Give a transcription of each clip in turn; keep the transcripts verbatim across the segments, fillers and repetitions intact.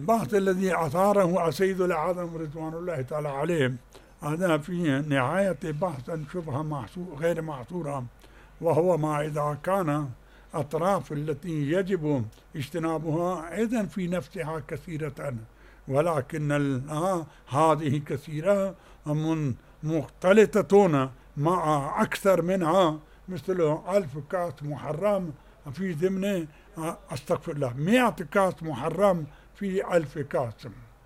البحث الذي أثاره السيد الأعظم رضوان الله تعالى عليه هذا في نهاية بحث شبهة غير محصورة، وهو ما إذا كان أطراف التي يجب اجتنابها أيضا في نفسها كثيرة، ولكن هذه كثيرة من مختلطة مع أكثر منها، مثل ألف كاس محرم في ضمن أستغفر الله مئة كاس محرم في ألف كاس.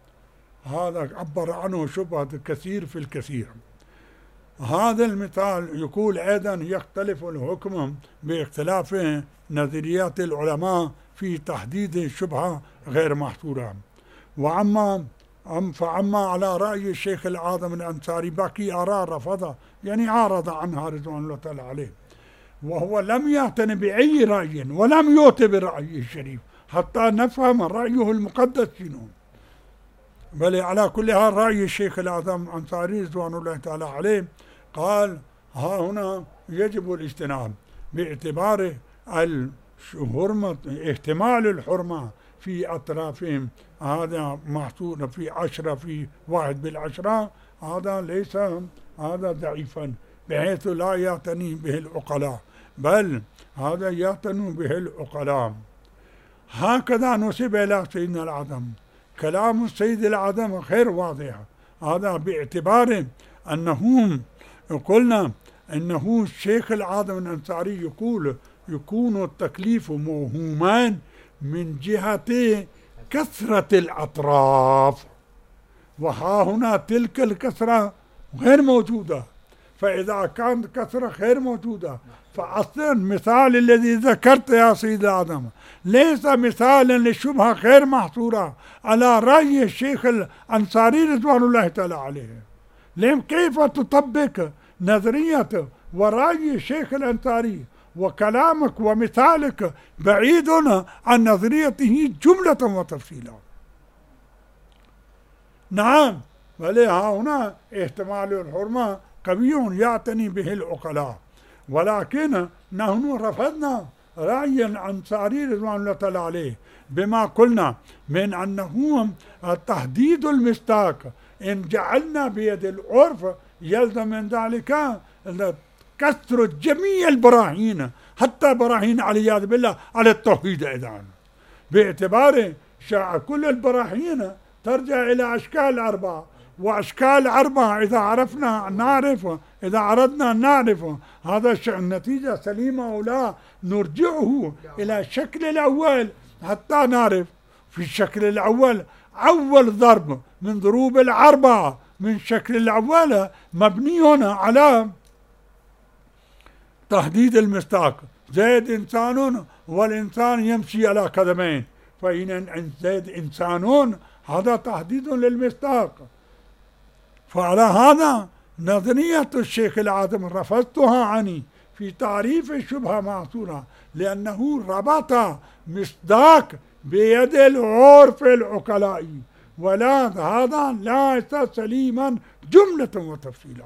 هذا عبر عنه شبهة كثير في الكثير. هذا المثال يقول أيضا يختلف الحكم باختلاف نظريات العلماء في تحديد الشبهة غير محصورة. وأما فأما على رأي الشيخ الأعظم الأنصاري باقي آراء رفضها، يعني عارض عنها رضوان الله تعالى عليه، وهو لم يعتني بأي رأي ولم يؤتي برأيه الشريف حتى نفهم رأيه المقدس شنو. بل على كل حال رأي الشيخ الأعظم الأنصاري رضوان الله تعالى عليه قال ها هنا يجب الاجتناب باعتبار الحرمة، احتمال الحرمة في أطرافهم، هذا محصور في عشرة في واحد بالعشرة، هذا ليس هذا ضعيفا بحيث لا يعتني به العقلاء، بل هذا يعتني به العقلاء. هكذا نسب إلى سيدنا الأعظم. كلام السيد الأعظم غير واضح، هذا باعتبار أنهم قلنا أنه الشيخ الأعظم الأنصاري يقول يكون التكليف موهوما من جهة كثرة الأطراف، وها هنا تلك الكثرة غير موجودة، فإذا كانت كثرة غير موجودة فأصلا المثال الذي ذكرت يا سيد الأعظم ليس مثالا للشبهة غير محصورة على رأي الشيخ الأنصاري رضوان الله تعالى عليه. لم كيف تطبق نظرية ورأي الشيخ الأنصاري وكلامك ومثالك بعيد عن نظريته جملة وتفصيلا؟ نعم، ولها هنا احتمال الحرمة قوي يعتني به العقلاء، ولكن نحن رفضنا رأي الأنصاري رضوان الله تعالى عليه بما قلنا من أنه تحديد المصداق إن جعلنا بيد العرف يلزم من ذلك كسر جميع البراهين حتى براهين علياذ بالله على التوحيد أيضا، باعتبار كل البراهين ترجع إلى أشكال أربعة، وأشكال أربعة إذا عرفنا نعرف، إذا أردنا نعرف هذا النتيجة سليمة أو لا نرجعه إلى الشكل الأول حتى نعرف. في الشكل الأول أول ضرب من ضروب الأربعة من الشكل الأول مبني هنا على تحديد المصداق، زيد إنسان والإنسان يمشي على قدمين، فإن زيد إنسان هذا تحديد للمصداق. فعلى هذا نظرية الشيخ الأعظم رفضتها عني في تعريف الشبهة معصورة، لأنه ربط مصداق بيد العرف العقلائي، ولا هذا ليس سليما جملة وتفصيلا.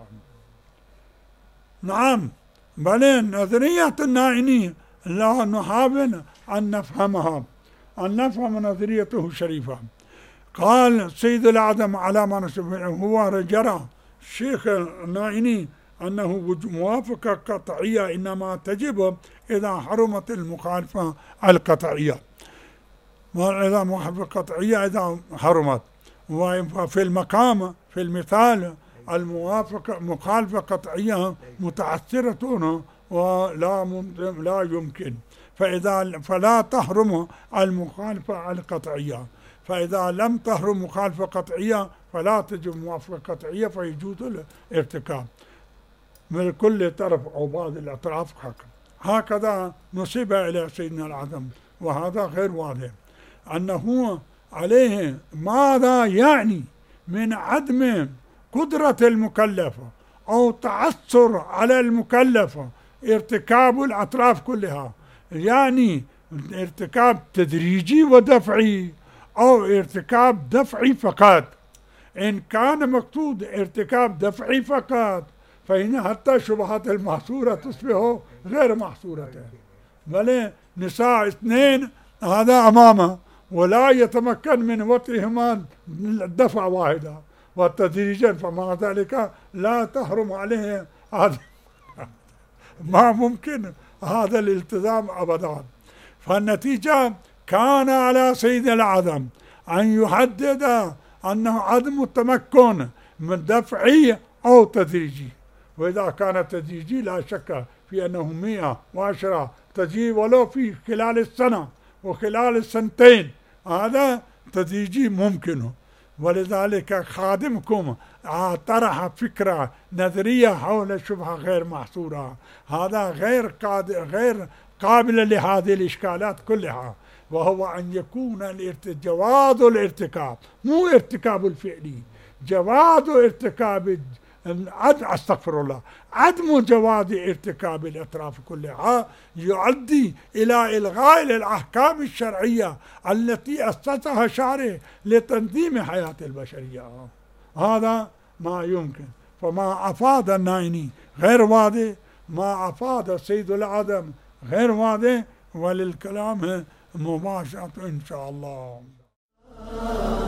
نعم، بل نظرية النائني لا نحاول أن نفهمها، أن نفهم نظريته الشريفة. قال السيد الأعظم على ما نسمعه هو جرى الشيخ النائني أنه موافقة قطعية إنما تجب إذا حرمت المخالفة القطعية، إذا موافقة قطعية إذا حرمت. وفي المقام في المثال الموافقة مخالفة قطعية متعثرة ولا لا يمكن، فإذا فلا تحرم المخالفة القطعية، فإذا لم تحرم مخالفة قطعية فلا تجب موافقة قطعية فيجوز الارتكاب من كل طرف أو بعض الأطراف حق. هكذا نسب إلى سيدنا الأعظم، وهذا غير واضح أنه عليه ماذا يعني من عدم قدرة المكلفة أو تعثر على المكلفة ارتكاب الأطراف كلها، يعني ارتكاب تدريجي ودفعي أو ارتكاب دفعي فقط. إن كان مقصود ارتكاب دفعي فقط فإن حتى شبهات المحصورة تصبح غير محصورة، بل نساء اثنين هذا أمامه ولا يتمكن من وطئهما دفعة واحدة وتدريجا، فمع ذلك لا تحرم عليه هذا ما ممكن هذا الالتزام أبدا. فالنتيجة كان على سيد العدم أن يحدد أنه عدم التمكن من دفعي أو تدريجي، وإذا كان تدريجي لا شك في أنه مئة وعشرة تجي ولو في خلال السنة وخلال السنتين، هذا تدريجي ممكن. ولذلك خادمكم طرح فكرة نظرية حول الشبهة غير محصورة، هذا غير قادر غير قابل لهذه الإشكالات كلها، وهو أن يكون جواز الارتكاب، مو ارتكاب الفعلي، جواز ارتكاب عدم استغفر الله عدم جواز ارتكاب الأطراف كلها يؤدي إلى إلغاء الأحكام الشرعية التي أسسها الشارع لتنظيم حياة البشرية. هذا ما يمكن. فما أفاد النائني غير واضح، ما أفاد سيد العدم غير واضح، وللكلام مباشرة إن شاء الله.